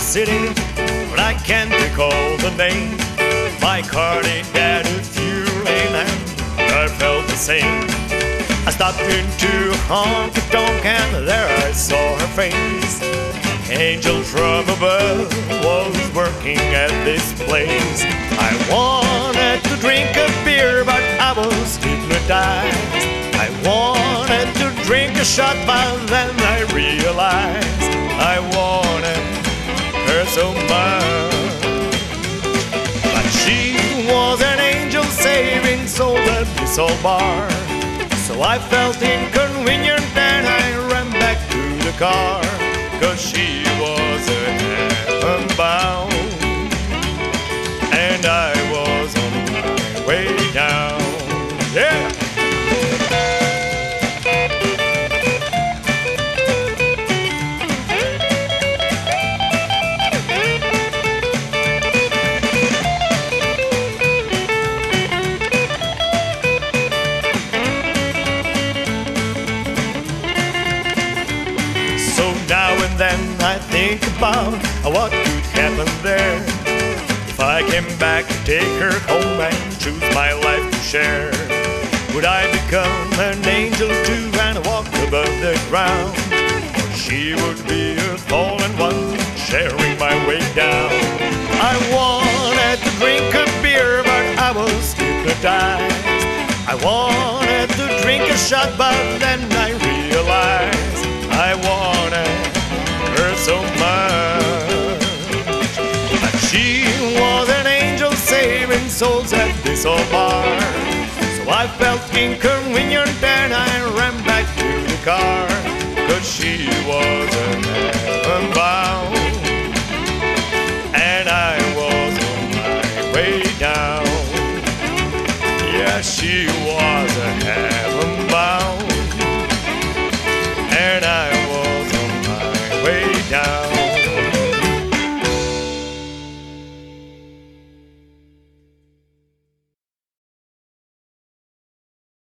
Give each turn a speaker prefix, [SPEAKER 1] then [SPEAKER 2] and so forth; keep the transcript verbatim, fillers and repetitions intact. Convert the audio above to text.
[SPEAKER 1] city, but I can't recall the name. My car ain't got a fuel in and I felt the same. I stopped into a honky-tonk and there I saw her face. Angel from above was working at this place. I wanted to drink a beer, but I was hypnotized. I wanted to drink a shot, but then I realized I wanted her so much. But she was an angel saving soul at this old bar. So I felt inconvenient and I ran back to the car, 'cause she was a heaven bound and I was on my way down. Yeah! So now and then I think about what could happen there if I came back to take her home and choose my life to share. Would I become an angel too and walk above the ground? Or she would be a fallen one sharing my way down? I wanted to drink a beer, but I was hypnotized. I wanted to drink a shot, but then I realized I wanted her so much. But she was an angel saving souls at this old bar. So I felt inconvenient and I ran back to the car, 'cause she was a heaven bound and I was on my way down. Yeah, she was a heaven bound